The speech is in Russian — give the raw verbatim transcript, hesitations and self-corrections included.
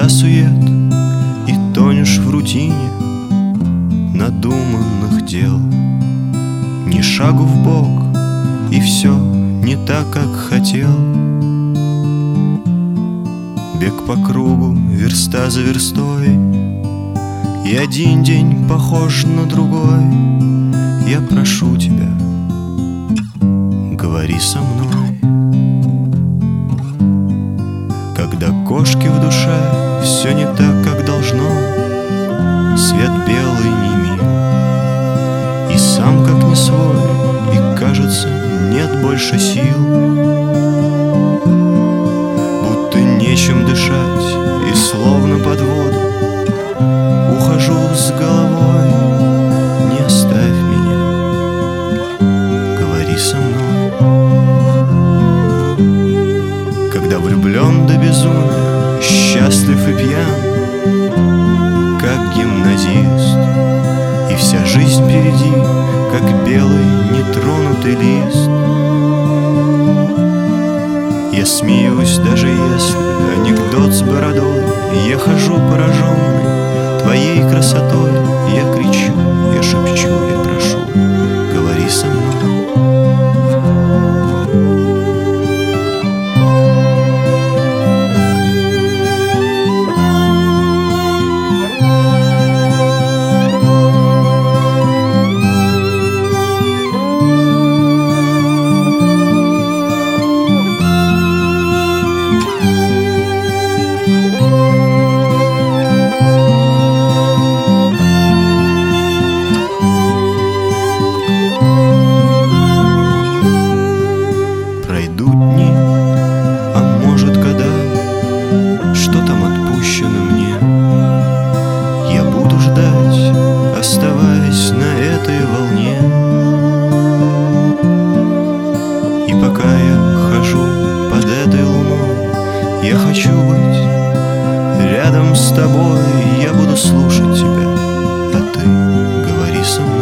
череда сует, и тонешь в рутине надуманных дел. Ни шагу вбок, и все не так, как хотел. Бег по кругу, верста за верстой, и один день похож на другой. Я прошу тебя, говори со мной. Когда кошки в душе все не так, как должно, свет белый не мил, и сам как не свой, и кажется, нет больше сил. Будто нечем дышать, и словно под воду ухожу с головой. Не оставь меня, говори со мной. Когда влюблен до безумия, счастлив и пьян, как гимназист, и вся жизнь впереди, как белый нетронутый лист. Я смеюсь, даже если анекдот с бородой. Я хожу пораженный твоей красотой. Я кричу, я шепчу, я прошу, говори со мной. Пройдут дни, а может года, что там отпущено мне, я буду ждать, оставаясь на этой волне. И пока я хожу под этой луной, я хочу быть рядом с тобой. Я буду слушать тебя, а ты говори со мной.